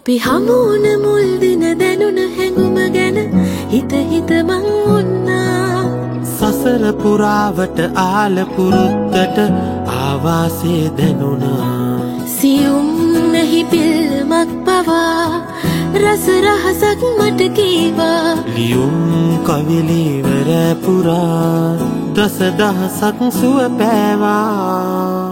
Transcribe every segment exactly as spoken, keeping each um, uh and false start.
අපි හමුුණ මුල් දින දැනුන හැඟුම ගැන හිත හිත මං වුණා සසර පුරාවට ආල පුරුද්දට ආවාසේ දැනුණා සියුම් නැහි පිල්මක් පවා රස රහසක් මට කීවා ලියුම් කවිලිවර පුරා දස දහසක් සුව පෑවා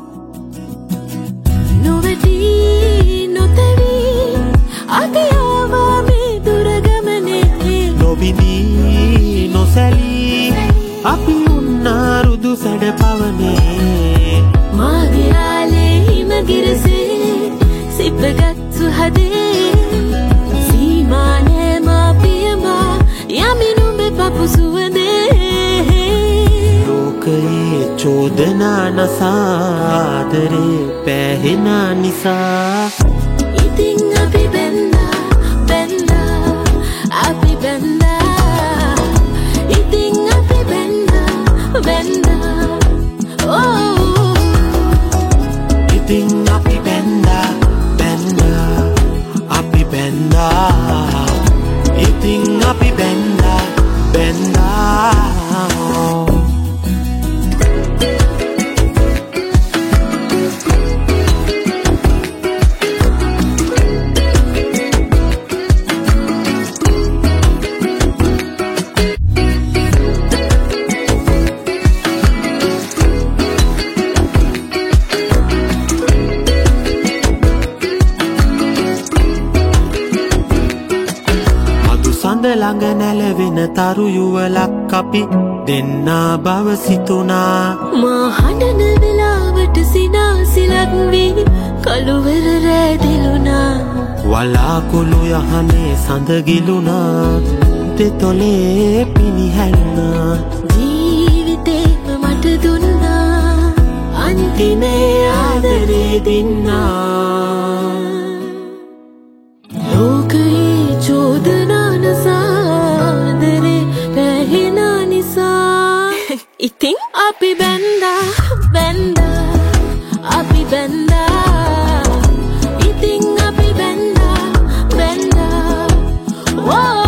නොවැටි නොතැවි අපි ආවා මේ දුරගමනේ නොබිදී නොසැලී අපි උන්නා රුදු සැඩ පවනේ මාගේ ආලේ හිමගිරසේ සිප්පගත්තු හදේ සීමානේ මා පියමා යමිනුඹ පපු සුවඳේ ලෝකයේ චෝදනා නසාදරේ පැහෙන නිසා ඉතින් අපි බැන්දා බැන්දා අපි බැන්දා ඉතින් අපි බැන්දා බැන්දා ඕ ඉතින් අපි බැන්දා බැන්දා අපි බැන්දා ඉතින් අපි බැන්දා බැන්දා ළඟ නැලවෙන තරු යුවලක් අපි දෙන්නා බව සිතුනා මා හඬන වෙලාවට සිනාසිලක් වී කළුවර රැදිලුණා වලාකුළු යහනේ සඳගිලුණා දෙතොලේ පිනිහැල්ුණා ජීවිතේම මට දුන්නා අන්තිමේ ආදරේ දින්නා ලෝකයේ චෝදනා ඉතින් අපි බැන්දා බැන්දා අපි බැන්දා ඉතින් අපි බැන්දා බැන්දා